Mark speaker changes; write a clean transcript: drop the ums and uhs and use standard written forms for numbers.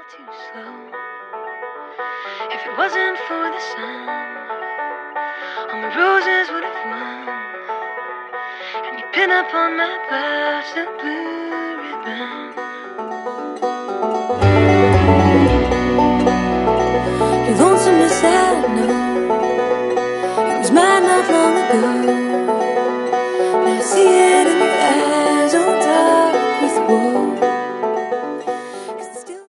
Speaker 1: too slow. If it wasn't for the sun, all my roses would have won. And you pin up on my blouse the blue ribbon.